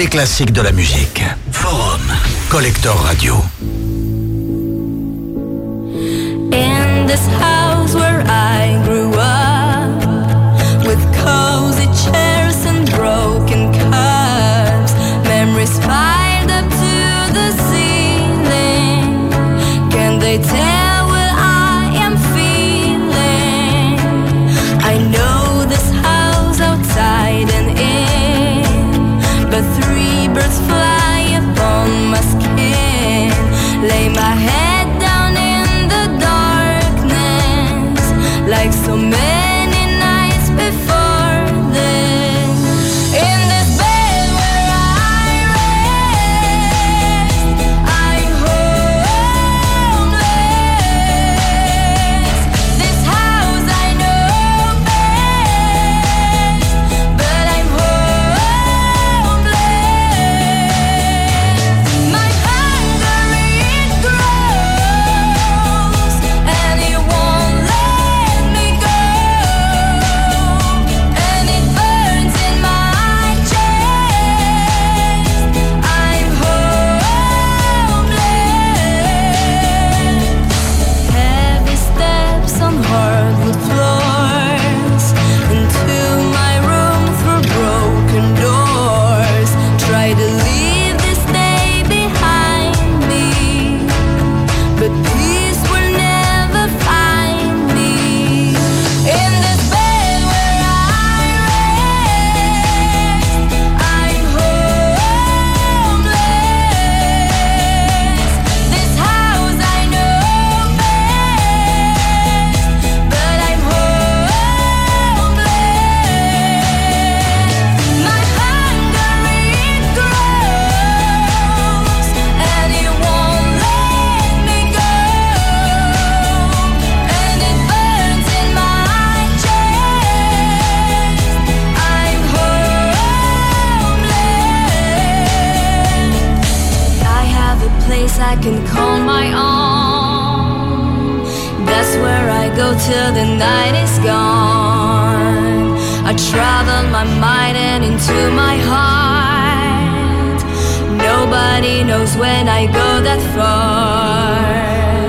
les classiques de la musique. Forum, Collector Radio. In this house where I grew up, with cozy chairs and broken cups, memories piled up to the ceiling. Can they tell what I am feeling? I know this house outside and in, but three birds fly upon my skin. Lay my head down in the darkness, like so many nights before this. In this bed where I rest, I'm homeless. This house I know best, but I'm homeless. My hunger it grows, and it won't let me go, and it burns in my chest. I'm homeless. Heavy steps on hardwood floors, into my room through broken doors. Try to leave this day behind me, but peace will never find me. In this bed where I rest, I'm homeless. This house I know best, but I'm homeless. My hunger it grows, and it won't let me go, and it burns in my chest. I'm homeless. I have a place I can call my own. That's where I go till the night is gone. I travel my mind and into my heart. Nobody knows when I go that far.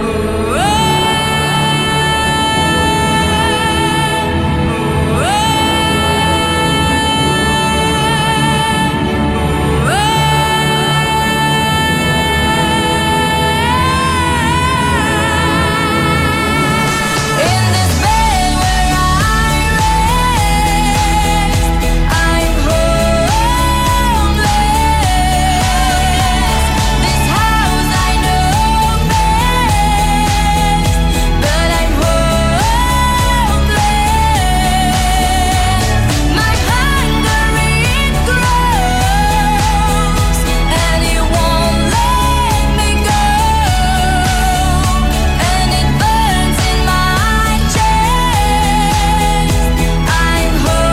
In this bed where I rest, I'm homeless. This house I know best, but I'm homeless. My hunger it grows, and it won't let me go, and it burns in my chest. I'm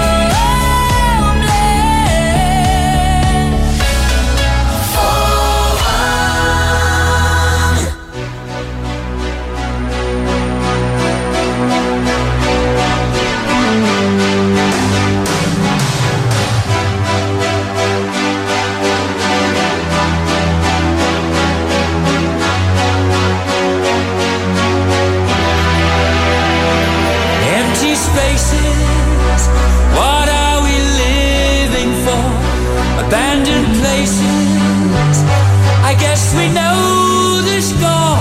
Empty spaces, what are we living for? Abandoned places, I guess we know the score.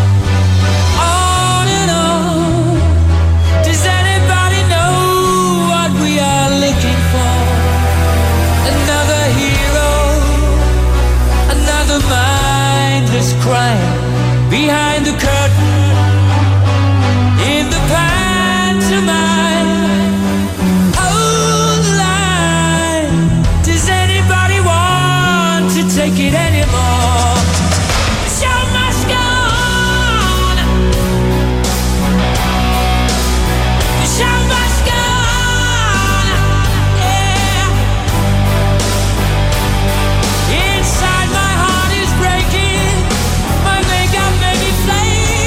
On and on, does anybody know what we are looking for? Another hero, another mindless crime behind the curtain. In the pantomime, hold the line. Does anybody want to take it anymore? The show must go on. The show must go on. Yeah. Inside my heart is breaking. My makeup made me flame.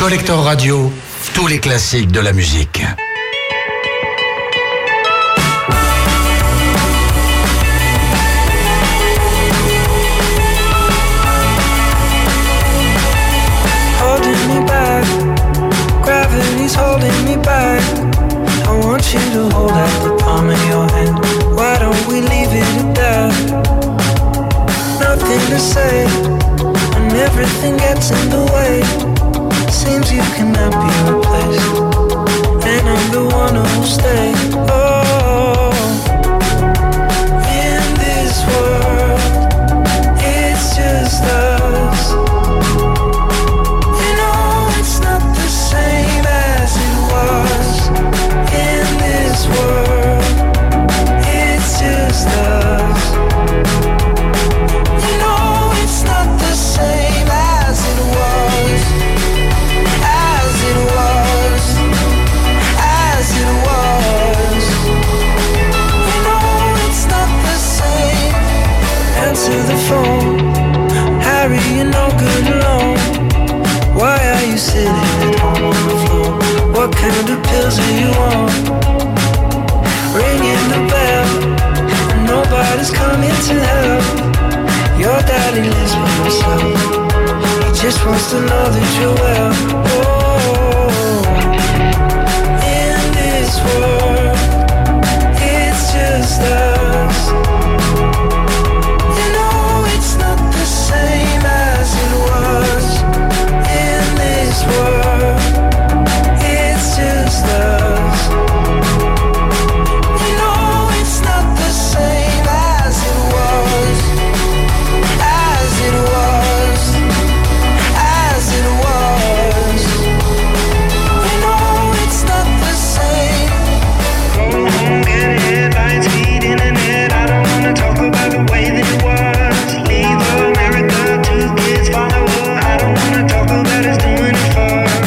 Collector Radio, tous les classiques de la musique. Holding me back, gravity's holding me back. I want you to hold out the palm of your hand. Why don't we leave it at that? Nothing to say, and everything gets in the way. Seems you cannot be replaced, and I'm the one who'll stay. Oh, in this world, it's just us. You know it's not the same as it was. In this world, it's just us. You know it's not the same as it was. As it was. You know it's not the same. Answer the phone, Harry, you're no good alone. Why are you sitting at home on the floor? What kind of pills are you on? Ringing the bell, and nobody's coming to help. Your daddy lives by himself. He just wants to know that you're well. Oh, in this world, it's just us. You know it's not the same as it was. In this world, it's just us. You know it's not the same as it was. As it was. As it was. You know it's not the same. Go home, get headlines, feed internet. I don't wanna talk about the way that it was. Leave America, 2 kids follow her. I don't wanna talk about us doing it first.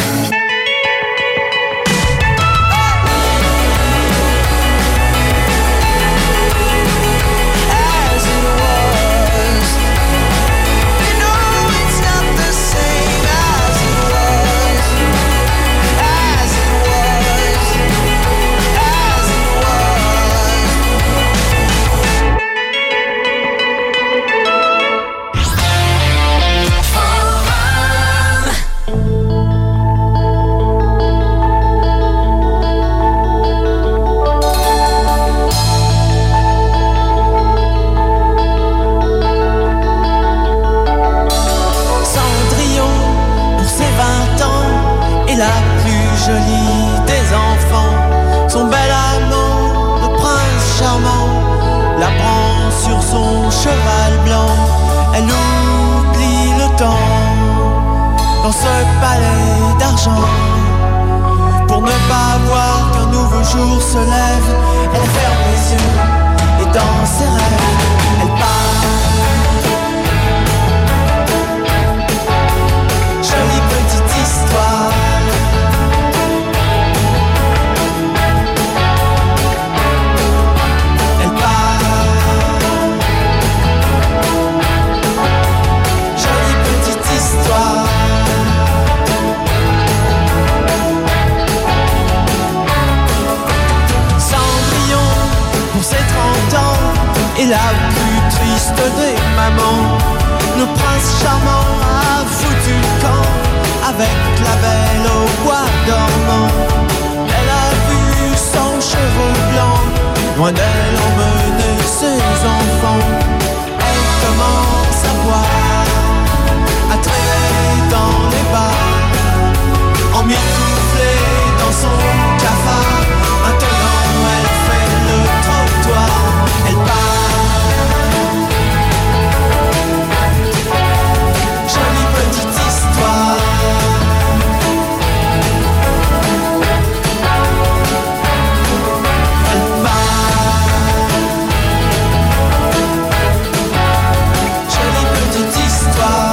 As it was. You know it's not the same as it was. As it was. As it Cendrillon, pour ses 20 ans, est la plus jolie des enfants. Son bel amant, le prince charmant, la prend sur son cheval blanc. Elle oublie le temps dans ce palais d'argent. Pour ne pas voir qu'un nouveau jour se lève, elle ferme les yeux et dans ses rêves, elle part. Jolie petite histoire. Elle part. Jolie petite histoire. Cendrillon, pour ses 30 ans, est la plus triste des mamans. Le prince charmant a foutu le camp avec la belle au bois dormant. Elle a vu son cheveu blanc, loin d'elle emmener ses enfants. Elle commence à boire, à traîner dans les bars, emmitouflée dans son cafard. Maintenant elle fait le trottoir, elle part. Jolie petite histoire. Elle part. Jolie petite histoire.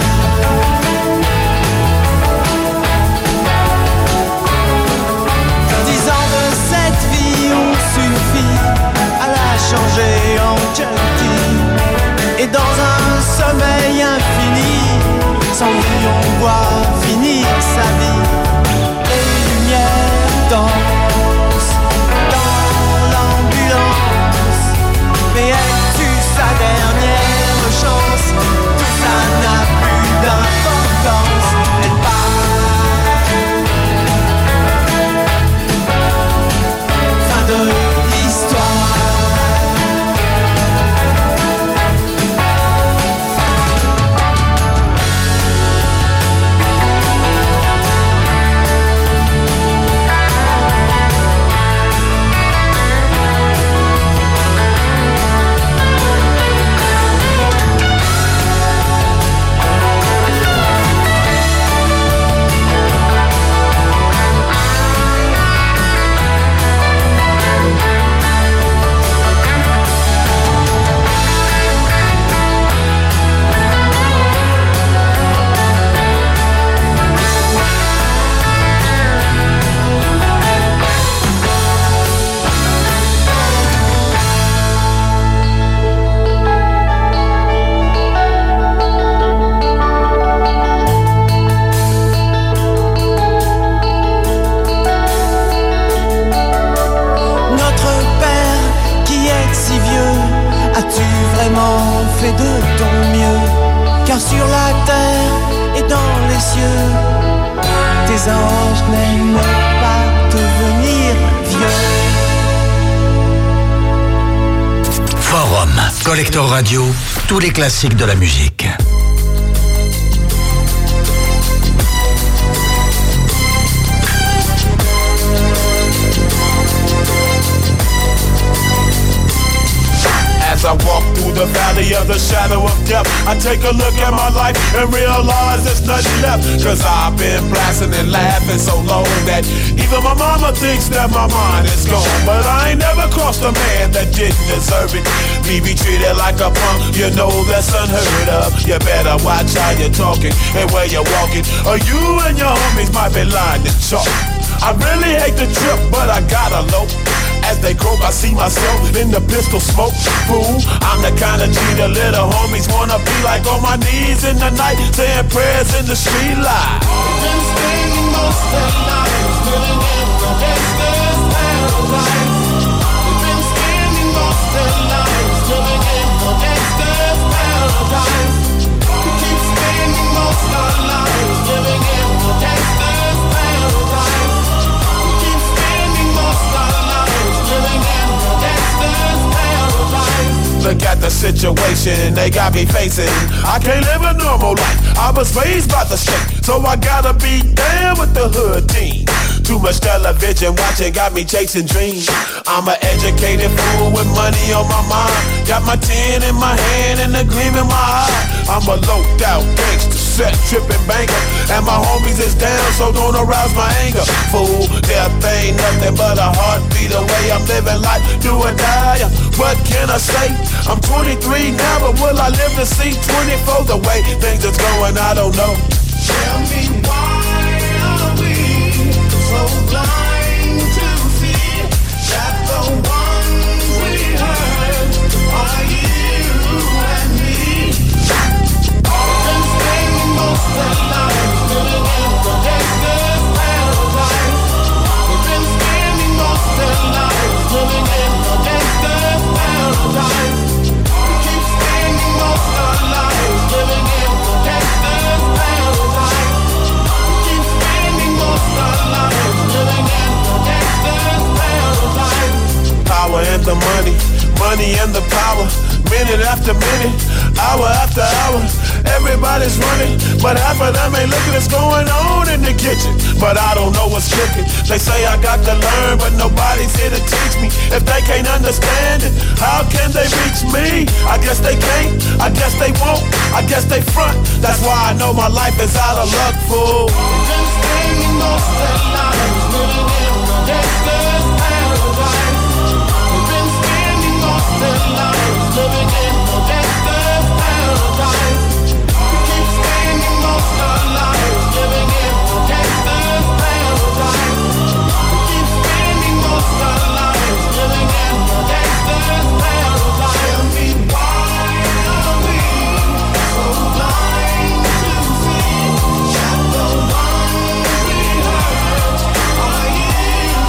10 ans de cette vie ont suffi à la changer en gentille. Et dans un sommeil infini, Cendrillon voit finir sa vie. As-tu vraiment fait de ton mieux? Car sur la terre et dans les cieux, tes anges n'aiment pas devenir vieux. Forum, Collector Radio, tous les classiques de la musique. As I walk through the valley of the shadow of death, I take a look at my life and realize there's nothing left. Cause I've been blasting and laughing so long that even my mama thinks that my mind is gone. But I ain't never crossed a man that didn't deserve it. Me be treated like a punk, you know that's unheard of. You better watch how you're talking and where you're walking, or you and your homies might be lying to chalk. I really hate the trip, but I gotta low. As they croak, I see myself in the pistol smoke. Fool, I'm the kind of G the little homies wanna be like, on my knees in the night, saying prayers in the street light. Been spending most of their lives living in the gangster's paradise. We've been spending most of their lives living in the gangster's paradise. We keep spending most of our lives living in the gangster's paradise. We keep spending most of our lives living in the gangster's paradise. Look at the situation they got me facing. I can't live a normal life. I was raised by the state, so I gotta be down with the hood team. Too much television watching got me chasing dreams. I'm an educated fool with money on my mind. Got my 10 in my hand and a gleam in my eye. I'm a loped out gangster, set tripping banker, and my homies is down, so don't arouse my anger. Fool, death ain't nothing but a heartbeat away. I'm living life, do or die. What can I say? I'm 23 now, but will I live to see 24? The way things is going, I don't know. Tell me why are we so blind to see that the ones we hurt are you and me? We've been spending most of our lives living in the gangster's paradise. We've been spending most of our lives living in the gangster's paradise. We keep spending most of our lives living in the gangster's paradise. We keep spending most of our lives living in the gangster's paradise. Power and the money, money and the power. Minute after minute, hour after hour, everybody's running, but half of them ain't looking what's going on in the kitchen. But I don't know what's cooking. They say I got to learn, but nobody's here to teach me. If they can't understand it, how can they reach me? I guess they can't, I guess they won't, I guess they front. That's why I know my life is out of luck, fool. We've been spending most of our lives living in the gangster's paradise. We've been spending most of our lives living in the gangster's paradise. We keep spending most of our lives living in the gangster's paradise. We keep spending most of our lives living in the gangster's paradise. Tell me why are we so blind to see that the ones we hurt are you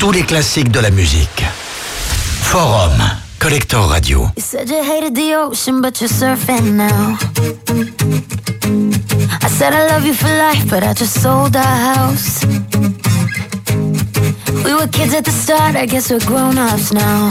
tous les classiques de la musique. Forum, Collector Radio. You said you hated the ocean, but you're surfing now. I said I love you for life, but I just sold our house. We were kids at the start, I guess we're grown-ups now.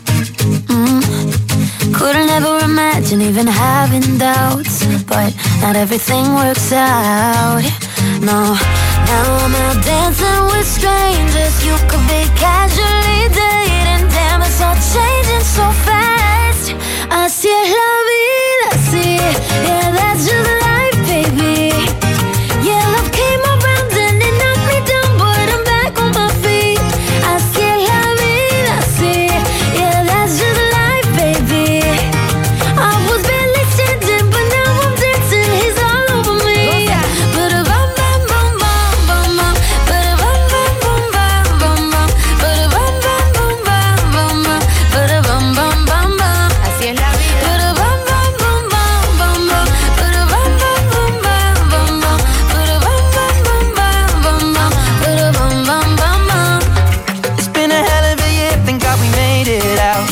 Couldn't ever imagine even having doubts, but not everything works out. No, now I'm out dancing with strangers. You could be casually dating. Damn, it's all changing so fast. Así es la vida, sí. Yeah, that's just life, baby. Yeah, love came around and it knocked me down, but I'm back on my feet. Así es la vida, sí. Yeah, that's just life, baby. I was barely standing, but now I'm dancing. He's all over me. Ba-da-bum, bum, bum, bum, bum, bum. Ba-da-bum, bum, bum, bum, bum, bum. Ba-da-bum, bum, bum, bum, bum, bum. Ba-da-bum, bum, bum, bum. Así es la vida. Ba-da-bum, bum, bum, bum, bum, bum. Ba-da-bum, bum, bum, bum, bum, bum. Ba-da-bum, bum, bum, bum, bum, bum. Ba-da-bum, bum, bum, bum. It's been a hell of a year, thank God we made it out.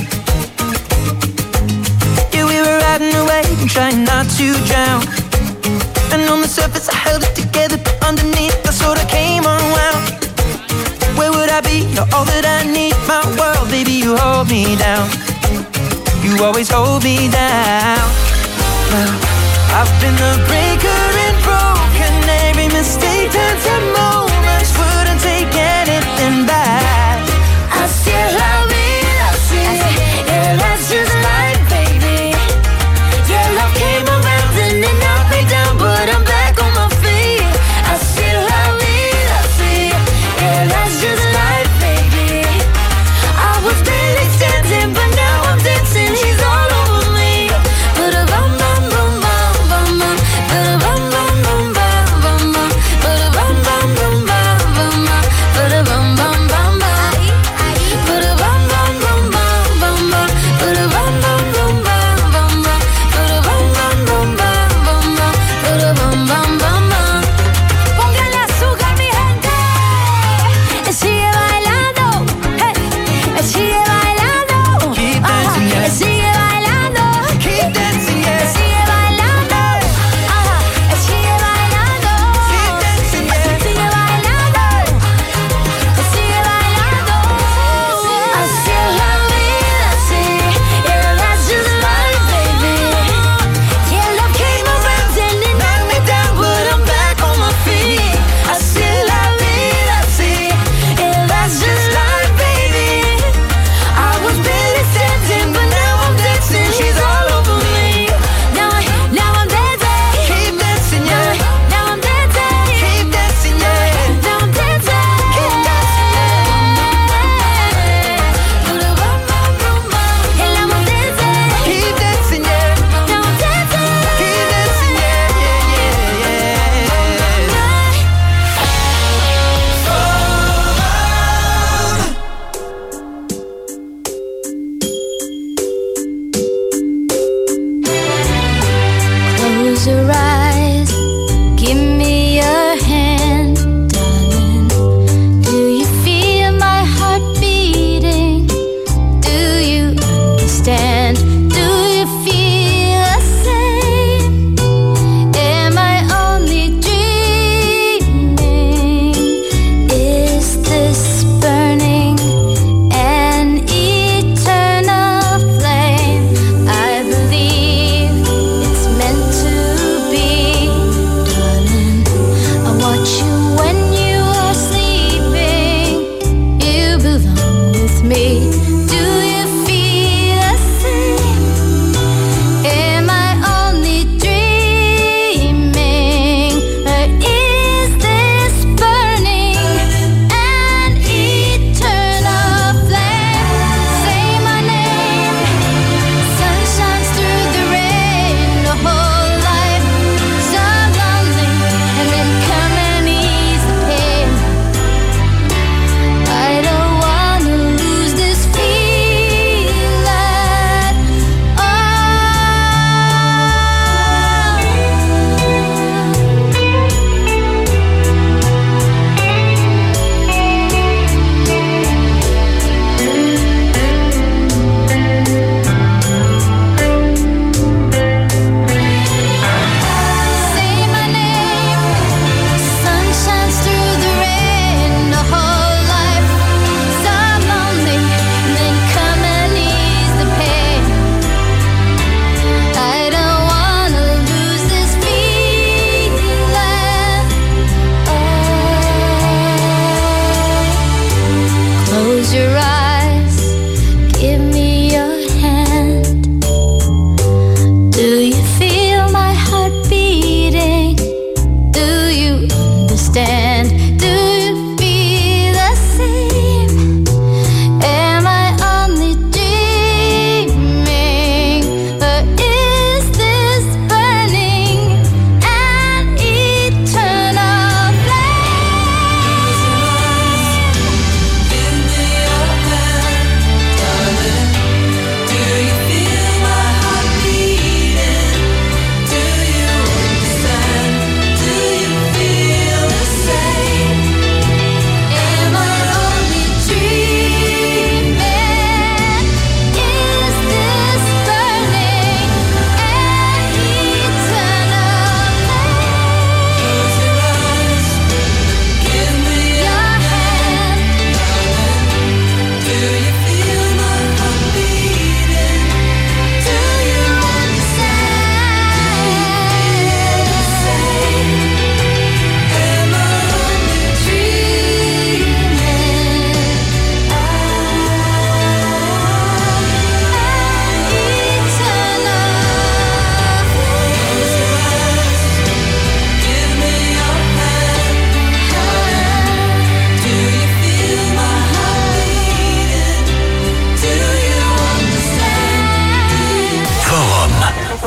Yeah, we were riding away and trying not to drown. And on the surface I held it together, but underneath I sort of came unwound. Where would I be? You're all that I need, my world, baby, you hold me down. You always hold me down. Well, I've been the breaker and broken. Every mistake turns to moments, wouldn't take anything back. Así es la vida, sí. Yeah, that's just life, baby. Yeah, love came around and it knocked me down, but I'm back on my feet. Así es la vida, sí. Yeah, that's just life, baby. I was barely standing, but now I'm dancing. He's all over me. Ba-da-bum, bum, bum, bum, bum, bum. Ba-da-bum, bum, bum, bum, bum, bum. Ba-da-bum, bum, bum, bum, bum, bum. Ba-da-bum, bum, bum, bum. Ba-da-bum, bum, bum, bum, bum, bum. Ba-da-bum, bum, bum, bum, bum, bum. Ba-da-bum, bum, bum, bum, bum, bum. Ba-da-bum, bum, bum, bum. Póngale azúcar, mi gente. Sigue bailando. Hey. Sigue bailando. Keep dancing, yeah. Sigue bailando. Keep dancing, yeah. Sigue bailando. Sigue bailando. Keep dancing, yeah. Sigue bailando. Sigue bailando. Así es la vida, sí. Yeah, that's just life, baby. Yeah, love came around and it knocked me down, but I'm back on my feet. Así es la vida, sí. Yeah, that's just life, baby. I was barely standing, but now I'm dancing. She's all over me. Now I'm dancing. Keep dancing, yeah. Now I'm dancing. Keep dancing, yeah. Now I'm dancing. Keep dancing, And now I'm dancing. Keep dancing, yeah. Now I'm dancing. Keep dancing, yeah, yeah, yeah, yeah. Close your eyes, give me your hand, darling. Do you feel my heart beating? Do you understand? Do you feel the same? Am I only dreaming? Is this burning an eternal flame? I believe it's meant to be.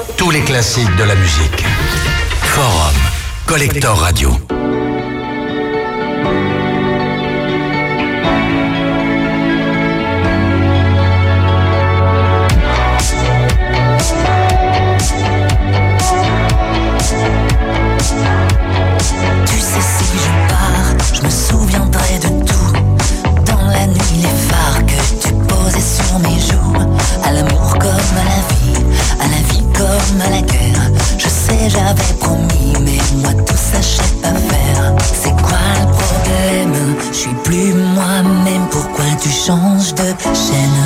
tous les classiques de la musique. Forum, Collector Radio. Tu sais, si je pars, je me souviendrai de tout. Dans la nuit, les phares que tu posais sur mes joues. À l'amour comme à la vie comme à la guerre. Je sais, j'avais promis, mais moi tout ça je sais pas faire. C'est quoi le problème? Je suis plus moi-même, pourquoi tu changes de chaîne?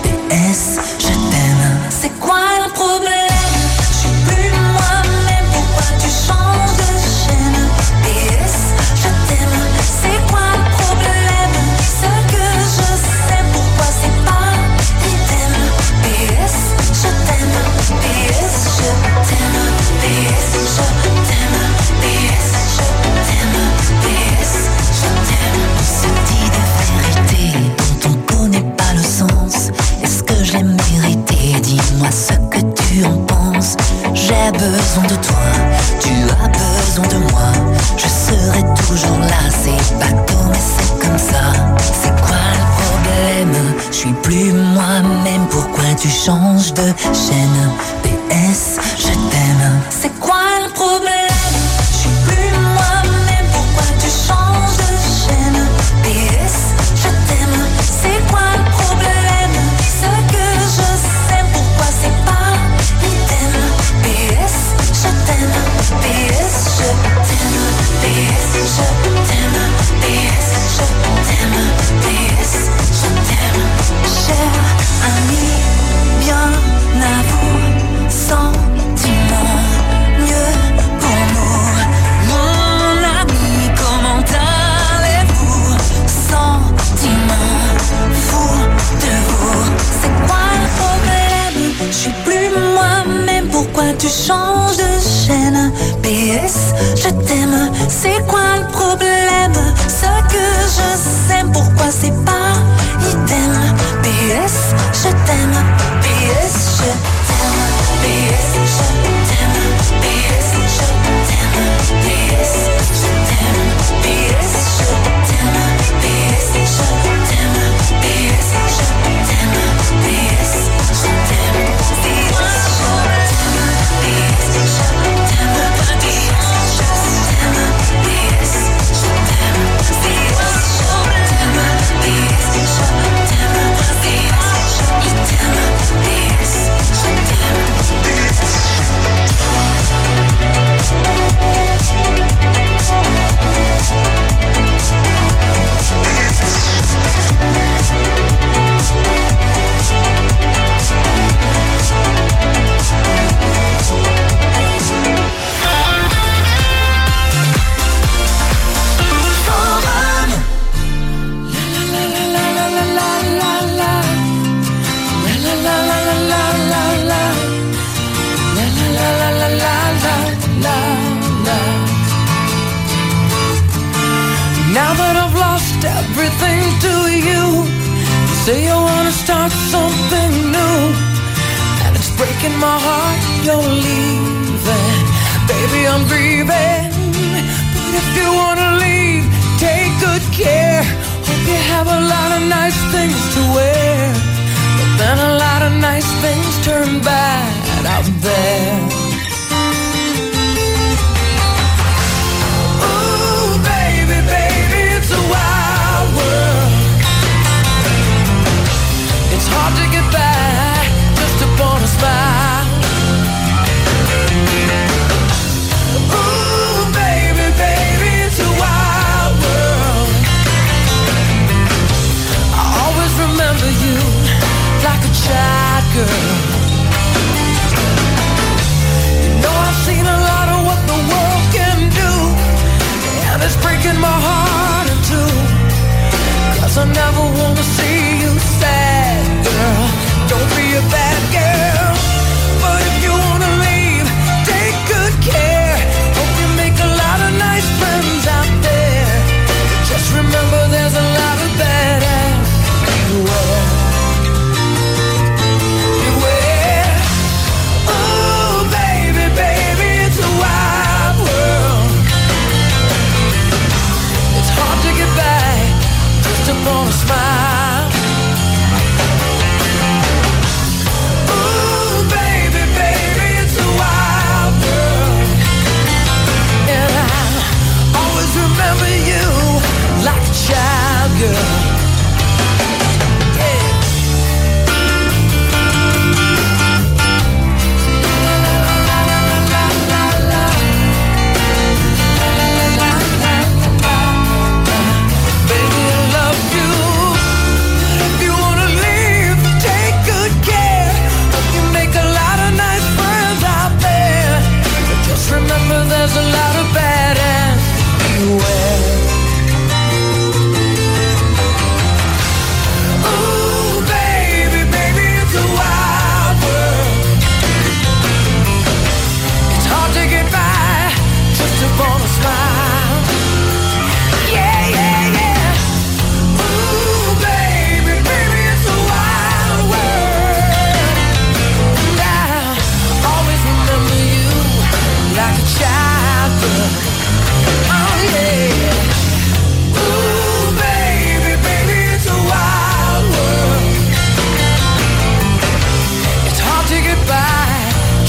PS, je t'aime. C'est quoi le problème? Je suis plus moi-même, pourquoi tu changes de chaîne? PS, je t'aime. C'est quoi le problème? Ce que je sais, pourquoi c'est pas idem? PS, je t'aime. PS, je t'aime. PS, je t'aime. PS, je t'aime. PS, je t'aime. On se dit des vérités dont on connaît pas le sens. Est-ce que je l'ai mérité? Dis-moi ce que tu en penses. J'ai besoin de toi, tu as besoin de moi. Je serai toujours là, c'est bateau mais c'est comme ça. C'est quoi le problème? Je suis plus moi-même, pourquoi tu changes de chaîne? PS, je t'aime. C'est quoi le problème? Je suis plus moi-même, pourquoi tu changes de chaîne? PS, je t'aime. C'est quoi le problème? Ce que je sais, pourquoi c'est pas idem? PS, je t'aime. PS, je t'aime. PS, je t'aime. PS, je t'aime. PS, je t'aime. Cher ami, bien à vous, sentiment, mieux pour nous. Mon ami, comment allez-vous? Sentiment, fou de vous. C'est quoi le problème? Je suis plus moi-même, pourquoi tu changes de chaîne? PS, je t'aime. C'est quoi le problème? Ce que je sais, pourquoi c'est pas idem? PS, je t'aime. PS, je t'aime. PS, je t'aime. PS, je t'aime. PS, je t'aime. PS, je t'aime. PS, je t'aime. PS, je t'aime. PS, je t'aime. Now that I've lost everything to you, you say you wanna start something new, and it's breaking my heart you're leaving. Baby, I'm grieving, but if you wanna leave, take good care. Hope you have a lot of nice things to wear, but then a lot of nice things turn bad out there. It's a wild world. It's hard to get by just upon a smile. Ooh, baby, baby, it's a wild world. I always remember you like a child girl.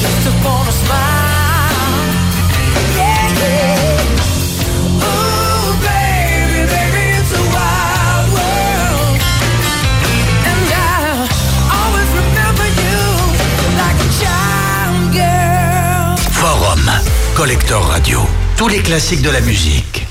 just upon a smile. Yeah, yeah. Ooh, baby, baby, it's a wild world. And I'll always remember you like a child girl. Forum, Collector Radio. Tous les classiques de la musique.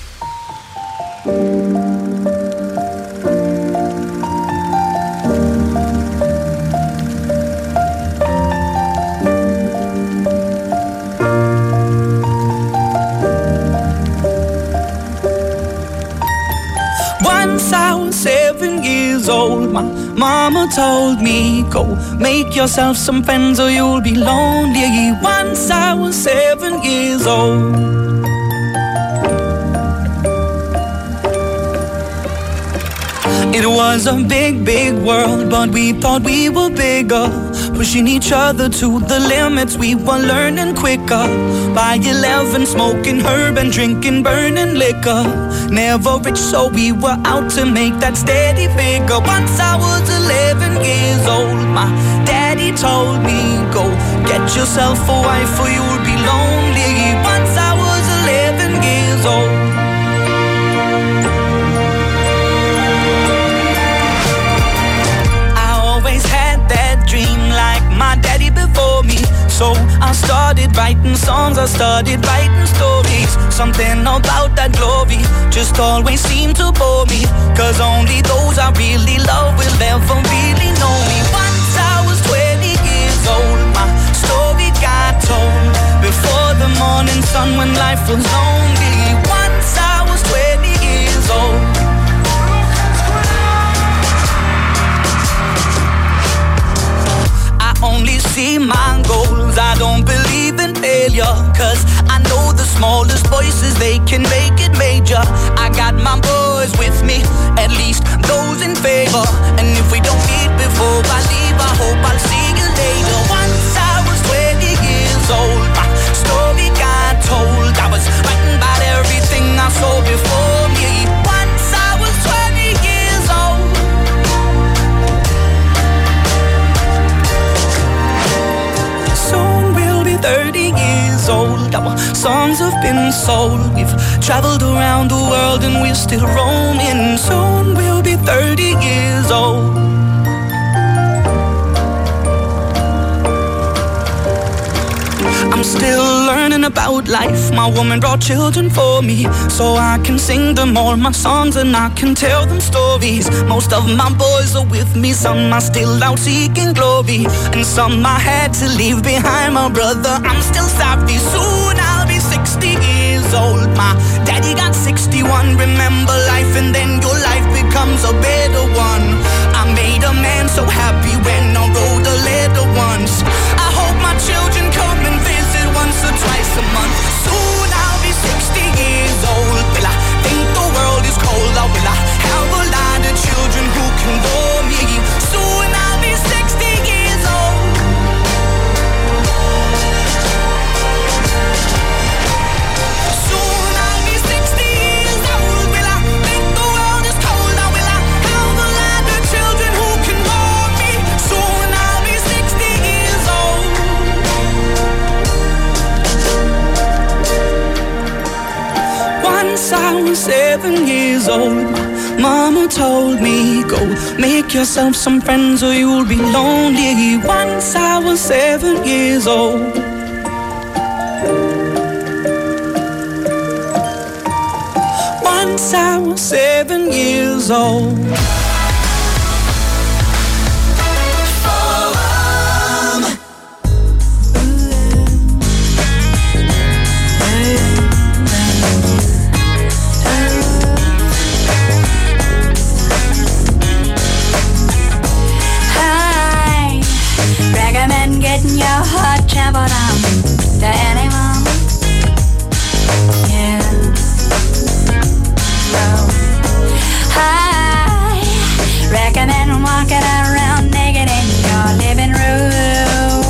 Once I was 7 years old, my mama told me, go make yourself some friends or you'll be lonely. Once I was 7 years old. It was a big, big world, but we thought we were bigger, pushing each other to the limits. We were learning quicker. By 11, smoking herb and drinking burning liquor. Never rich, so we were out to make that steady figure. Once I was 11 years old, my daddy told me, go get yourself a wife or you'll be lonely. Once I was 11 years old. My daddy before me, so I started writing songs, I started writing stories. Something about that glory just always seemed to bore me, cause only those I really love will ever really know me. Once I was 20 years old, my story got told before the morning sun when life was lonely. Once I was 20 years old. Only see my goals, I don't believe in failure, cause I know the smallest voices, they can make it major. I got my boys with me, at least those in favor. And if we don't meet before I leave, I hope I'll see you later. Once I was 20 years old, my story got told. I was writing about everything I saw before me. Once I was 20 years old. Soon we'll be 30 years old. Our songs have been sold. We've traveled around the world and we're still roaming. Soon we'll be 30 years old. I'm still learning about life. My woman brought children for me, so I can sing them all my songs and I can tell them stories. Most of my boys are with me, some are still out seeking glory, and some I had to leave behind. My brother, I'm still sorry. Soon I'll be 60 years old. My daddy got 61. Remember life and then your life becomes a better one. I made a man so happy when I wrote a letter once. I hope my children come and visit once or twice a month. Soon I'll be 60 years old. Will I think the world is cold, or will I have a lot of children who can bore me? Soon I'll be 60 years old. Soon I'll be 60 years old. Will I think the world is cold, or will I have a lot of children who can bore me? Soon I'll be 60 years old. Once I was 7 years old, my mama told me, go make yourself some friends or you'll be lonely. Once I was 7 years old. Once I was 7 years old. Recommend getting your hot tempered on to anyone. Yeah. So, I recommend walking around naked in your living room.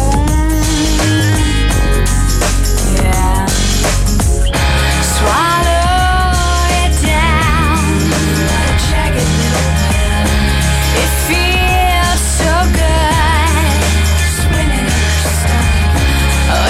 Yeah. Swallow it down, check it out. It feels so good.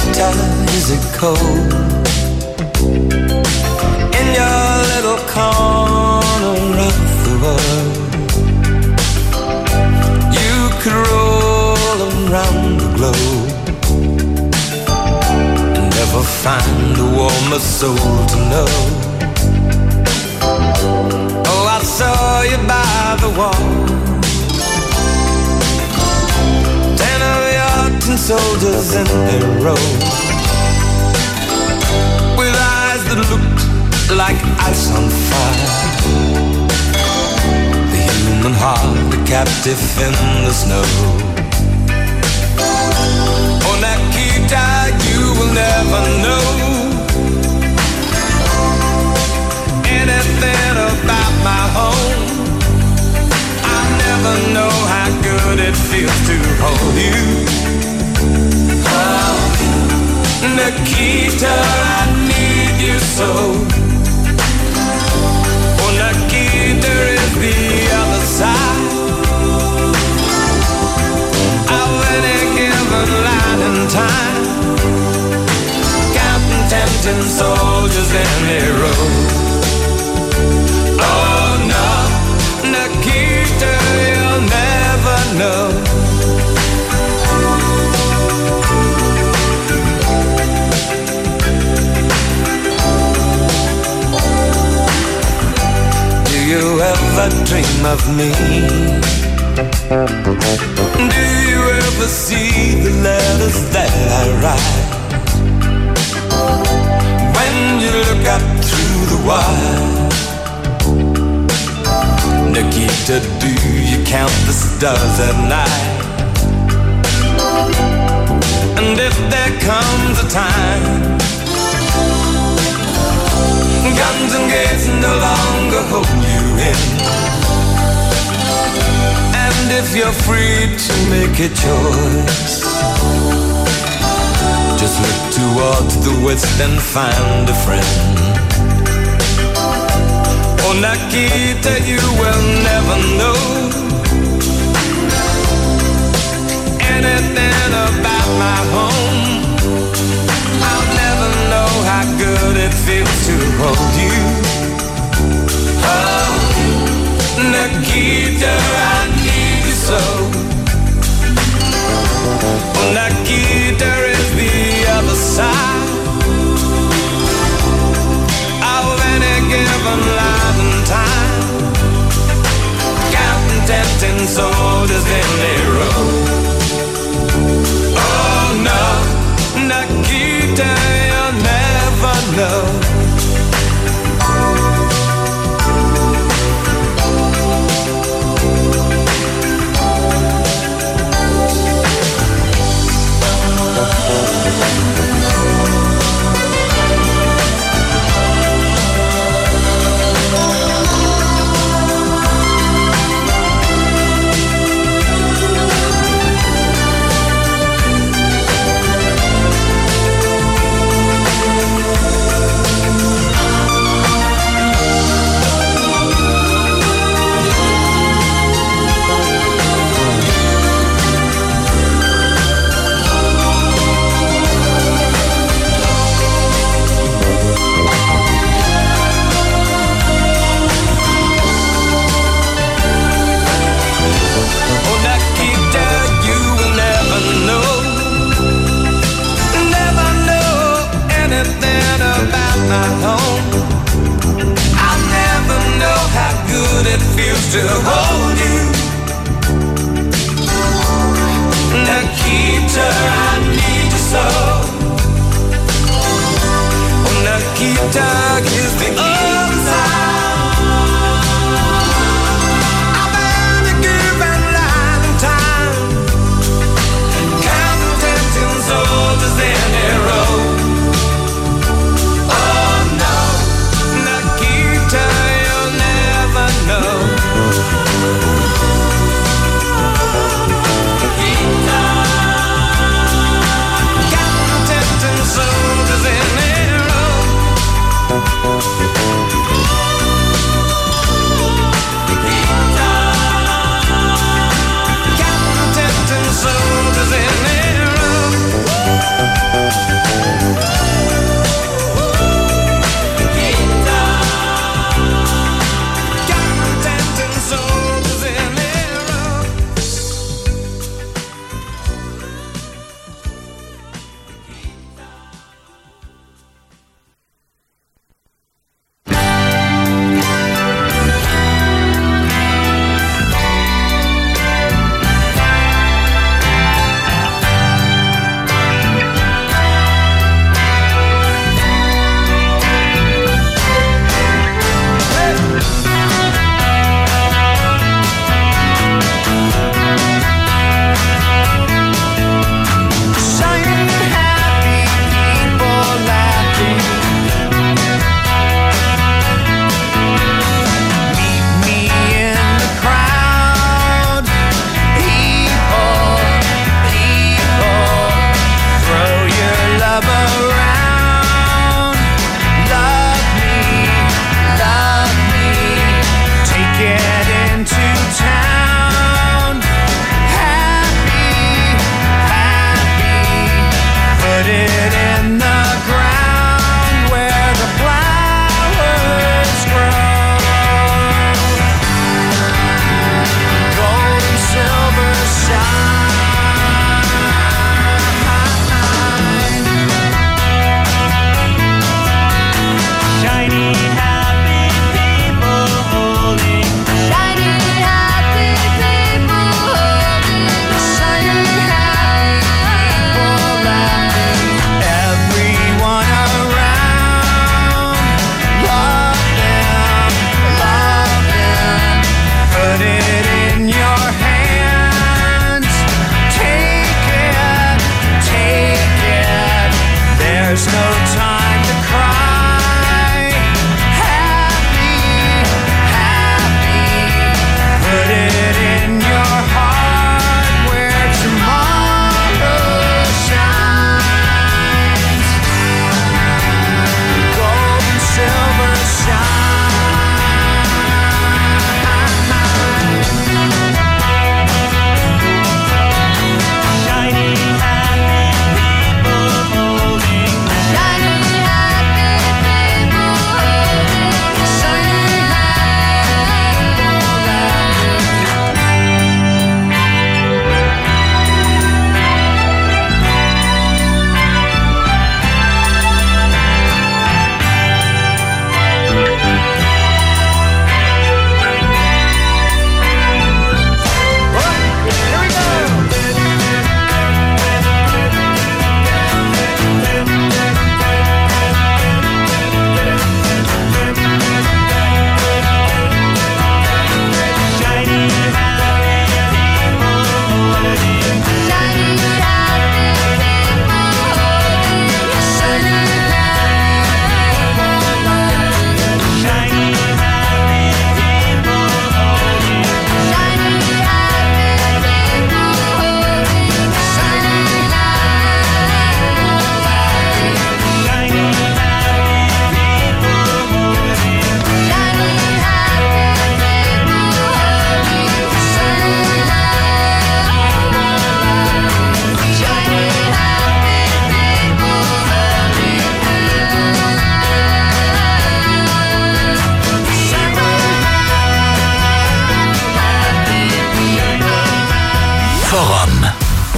Nikita, is it cold? In your little corner of the world, you could roll around the globe and never find a warmer soul to know. Oh, I saw you by the wall, 10 of your tin soldiers in a row, with eyes that looked like ice on fire. The human heart, a captive in the snow. Oh, Nikita, you will never know anything about my home. I'll never know how good it feels to hold you. Oh, Nikita, I need you so. Oh, Nikita is the other side of any given line in time, counting tempting soldiers in a row. Oh no, Nikita, you'll never know. Do you ever dream of me? Do you ever see the letters that I write? When you look up through the wire, Nikita, do you count the stars at night? And if there comes a time guns and gates no longer hold you in, and if you're free to make a choice, just look towards the west and find a friend. Oh, Nikita, you will never know anything about my home. I'll never know how good it feels to hold you. Oh, Nikita, I need you so. Oh, Nikita is the other side of any given line in time, counting tempting soldiers in a row. Oh no, Nikita, you'll never know. To hold you, Nikita, I need you so. Oh, Nikita is the other side of any given line in time, counting tempting soldiers in a row. Oh no, Nikita, you'll never know.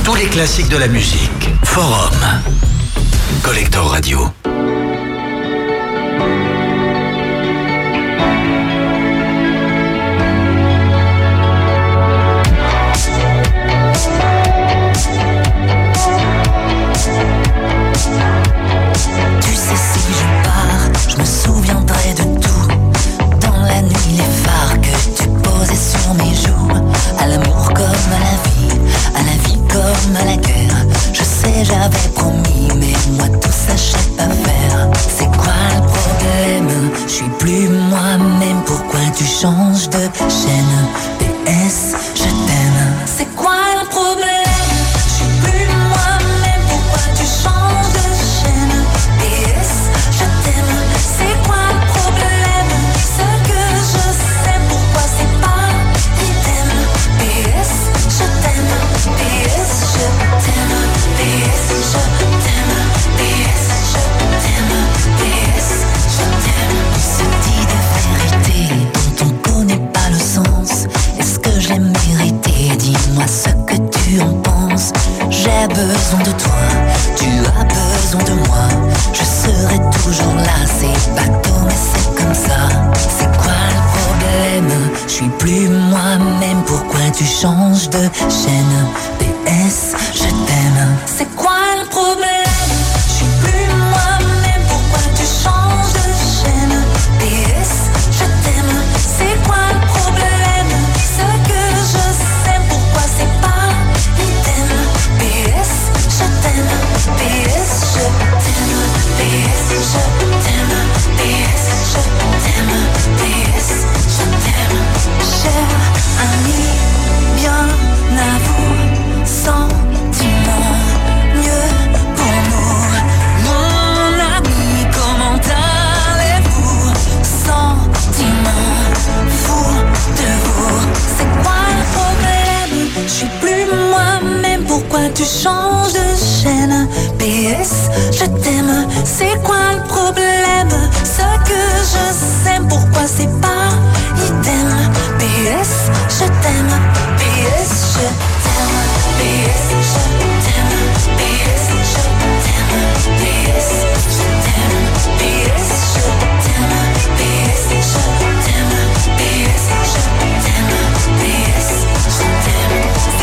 tous les classiques de la musique. Forum. Collector Radio. Tu sais, si je pars, je me souviendrai de tout. Dans la nuit, les phares que tu posais sur mes joues. À l'amour comme à la vie comme à la guerre. Je sais, j'avais promis, mais moi tout ça je sais pas faire. C'est quoi le problème? Je suis plus moi-même, pourquoi tu changes de chaîne? PS, je t'aime. C'est quoi le problème? Je suis plus moi-même, pourquoi tu changes de chaîne? PS, je t'aime. C'est quoi le problème? Ce que je sais, pourquoi c'est pas idem? PS, je t'aime. PS, je t'aime. PS, je t'aime. PS, je t'aime. PS, je t'aime. On se dit des vérités dont on connaît pas le sens. Est-ce que je l'ai mérité? Dis-moi ce que tu en penses. J'ai besoin de toi, tu as besoin de moi. Je serai toujours là, c'est bateau mais c'est comme ça. C'est quoi le problème? Je suis plus moi-même, pourquoi tu changes de chaîne? PS, je t'aime. C'est quoi le problème? Je suis plus moi-même, pourquoi tu changes de chaîne? PS, je t'aime. C'est quoi le problème? Ce que je sais, pourquoi c'est pas idem? PS, je t'aime. PS, je t'aime. PS, je t'aime. PS, je t'aime. PS, je t'aime. Cher ami, bien à vous, sentiment, mieux pour nous. Mon ami, comment allez-vous? Sentiment, fou de vous. C'est quoi le problème? Je suis plus moi-même, pourquoi tu changes de chaîne? PS, je t'aime. C'est quoi le problème? Ce que je sais, pourquoi c'est pas idem? PS, je t'aime. PS, je t'aime. PS, je t'aime. PS, je t'aime. PS, je t'aime. PS, je t'aime. PS, je t'aime. PS, je t'aime. PS, je t'aime.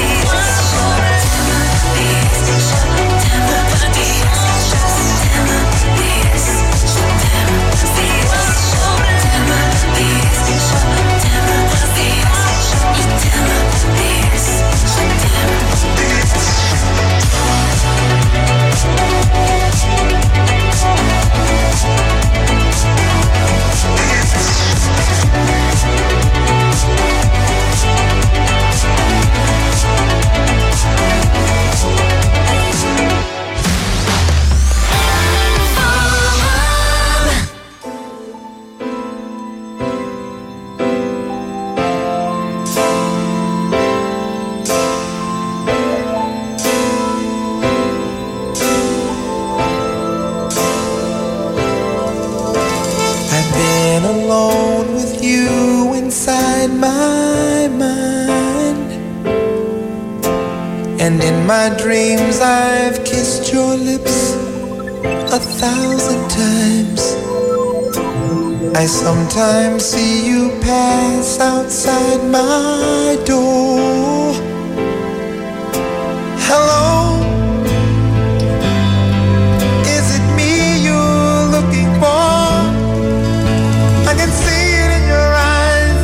And in my dreams I've kissed your lips 1,000 times. I sometimes see you pass outside my door. Hello, is it me you're looking for? I can see it in your eyes,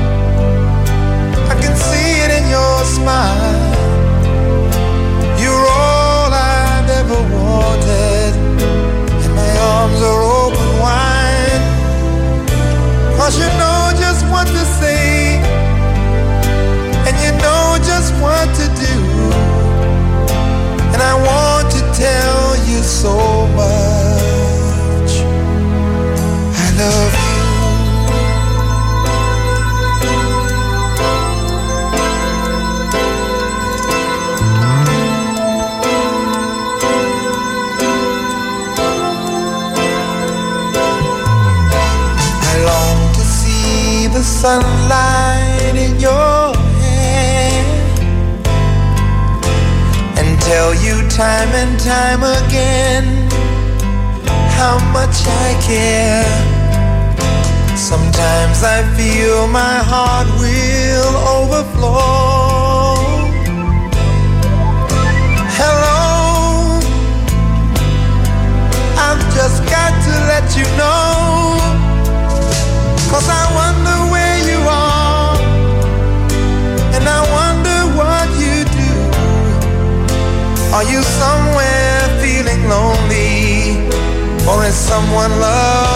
I can see it in your smile. You're all I've ever wanted, and my arms are open wide. 'Cause you know just what to say, and you know just what to do. And I want to tell you so much. I love you. I long to see the sunlight in your hair and tell you time and time again how much I care. Sometimes I feel my heart will overflow. Hello, I've just got to let you know, 'cause I wonder where you are, and I wonder what you do. Are you somewhere feeling lonely, or is someone loved